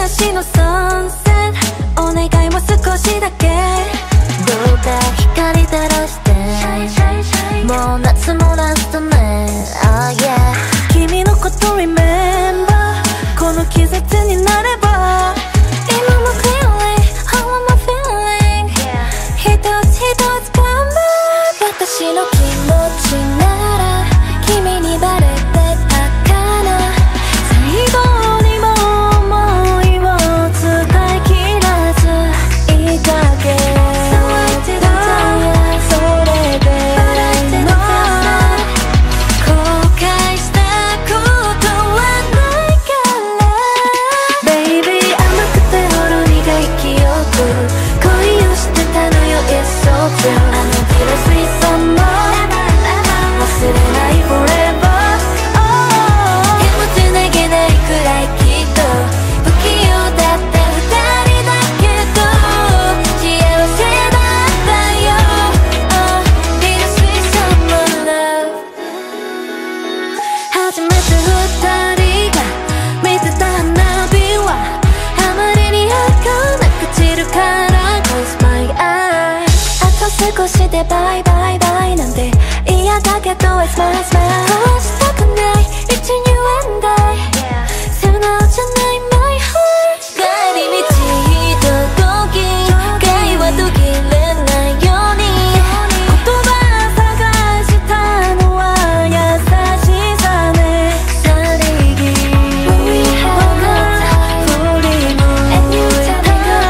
しのサンセットお願いも少しだけどうか光照らしてもう夏もラストね、oh yeah 君のこと remember この季節になれば今も feeling how am I feeling 一つ一つ頑張る私の気持ちなら君にバレてたかな最後にも想いを伝えきらずいたけどそれでも後悔したことはないから Baby 甘くてほろ苦い記憶恋をしてたのよ It's so true あの bittersweet summer 忘れない forever 手もつなげないくらいきっと不器用だった二人だけど幸せだったよ bittersweet summer love 初めて二人が見てた花火はあまりに儚く散るから Close my eyes あと少しでバイバイバイなんて嫌だけど It's my smile こうしたくない It's you and I 素直じゃない my heart 帰り道ひととき会話途切れないように言葉探したのは優しさねさりげ振り向いた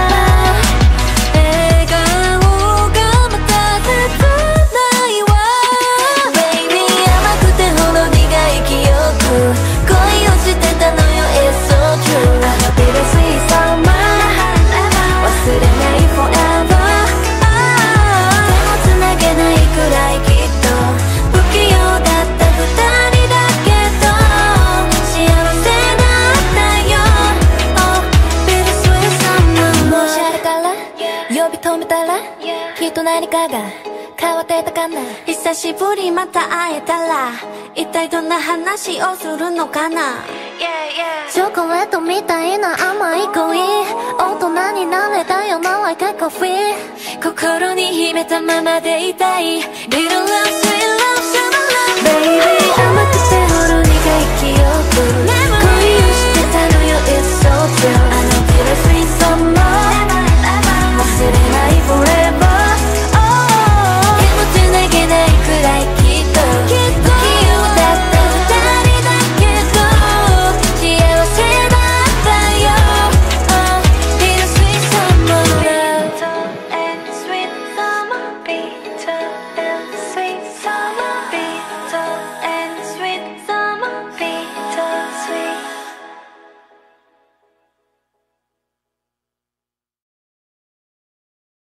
笑顔がまた切ないわ Baby 甘くてほろ苦い記憶恋をしてたのよ It's so true あの bittersweet summer 忘れない forever 手もつなげないくらいきっと不器用だった二人だけど幸せだったよ bittersweet summer もしあれから呼び止めたらきっと何かが変わってたかな久しぶりまた会えたら一体どんな話をするのかなチョコレートみたいな甘い恋大人になれたよ Now I got coffee 心に秘めたままでいたい Little love, sweet love, summer love Baby 甘くて